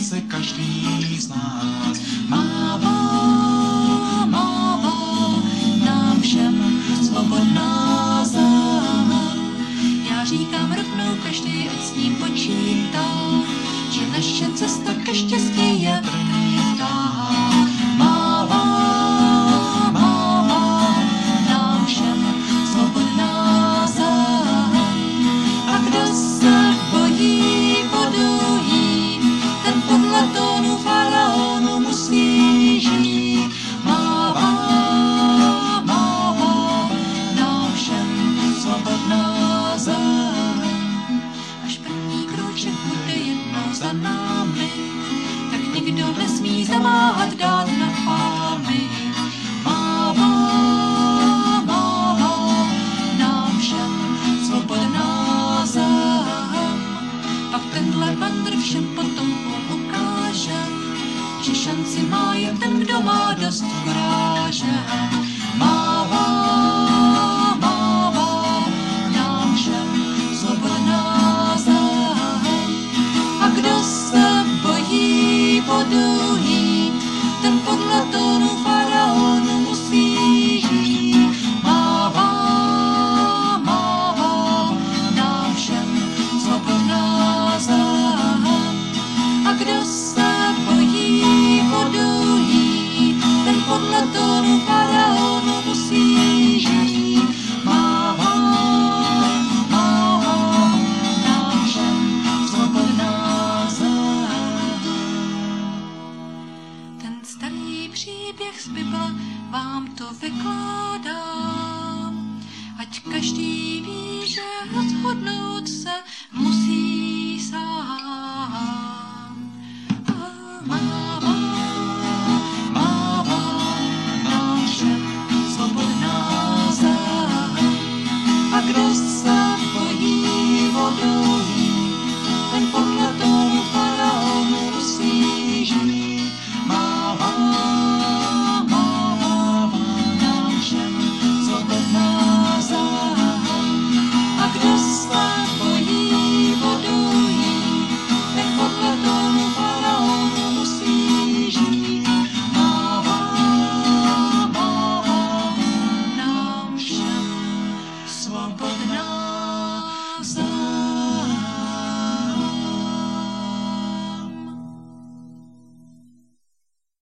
se každý z nás. Mává nám všem svobodná zem. Já říkám rovnou každý, ať s ním počítá, že naše cesta ke štěstí je vrtá. Mává nám všem svobodná zem. A kdo se bojí podují, ten podle tónu faraonu musí žít. Mává nám všem svobodná zem. Až první krůček bude jednou za námi, tak nikdo nesmí zaváhat dát na pámy. Mává nám všem svobodná zem. Pak tenhle vandr všem potomkům ukáže, že šanci má jen ten, kdo má dost kuráže. Mává nám všem svobodná zem. A kdo se bojí poduhý, ten podle tónu faraonu musí žít. Mává nám všem svobodná zem. A kdo se bojí poduhý, ten podle tónu faraonu musí žít. Mává nám všem svobodná zem. Ten starý příběh z Bible vám to vykládám, ať každý ví, že rozhodnout se musí sám.